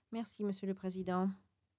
Merci, Monsieur le Président.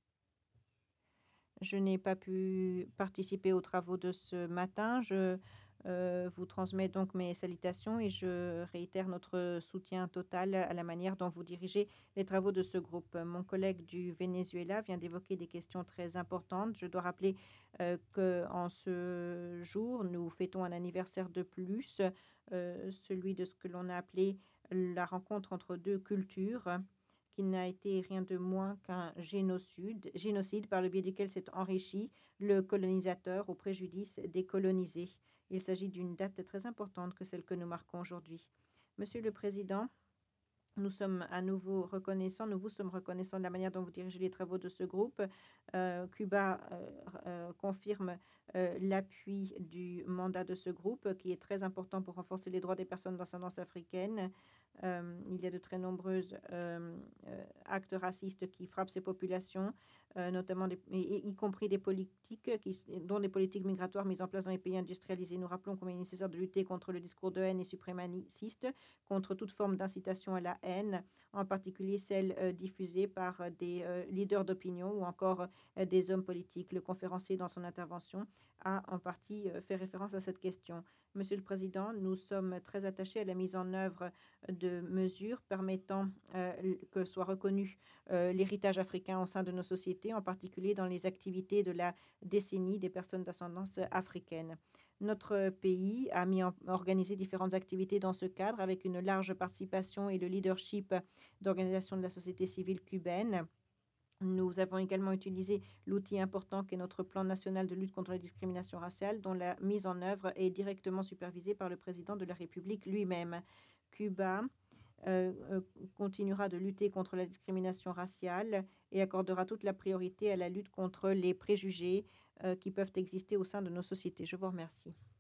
Je n'ai pas pu participer aux travaux de ce matin. Je vous transmets donc mes salutations et je réitère notre soutien total à la manière dont vous dirigez les travaux de ce groupe. Mon collègue du Venezuela vient d'évoquer des questions très importantes. Je dois rappeler qu'en ce jour, nous fêtons un anniversaire de plus, celui de ce que l'on a appelé la rencontre entre deux cultures, qui n'a été rien de moins qu'un génocide par le biais duquel s'est enrichi le colonisateur au préjudice des colonisés. Il s'agit d'une date très importante que celle que nous marquons aujourd'hui. Monsieur le Président, nous sommes à nouveau reconnaissants, nous vous sommes reconnaissants de la manière dont vous dirigez les travaux de ce groupe. Cuba confirme l'appui du mandat de ce groupe, qui est très important pour renforcer les droits des personnes d'ascendance africaine. Il y a de très nombreux actes racistes qui frappent ces populations, notamment y compris des politiques, dont des politiques migratoires mises en place dans les pays industrialisés. Nous rappelons combien il est nécessaire de lutter contre le discours de haine et suprémaciste, contre toute forme d'incitation à la haine, en particulier celle diffusée par des leaders d'opinion ou encore des hommes politiques. Le conférencier, dans son intervention, a en partie fait référence à cette question. Monsieur le Président, nous sommes très attachés à la mise en œuvre de mesures permettant que soit reconnu l'héritage africain au sein de nos sociétés, en particulier dans les activités de la décennie des personnes d'ascendance africaine. Notre pays a organisé différentes activités dans ce cadre avec une large participation et le leadership d'organisations de la société civile cubaine. Nous avons également utilisé l'outil important qu'est notre plan national de lutte contre la discrimination raciale, dont la mise en œuvre est directement supervisée par le président de la République lui-même. Cuba continuera de lutter contre la discrimination raciale et accordera toute la priorité à la lutte contre les préjugés qui peuvent exister au sein de nos sociétés. Je vous remercie.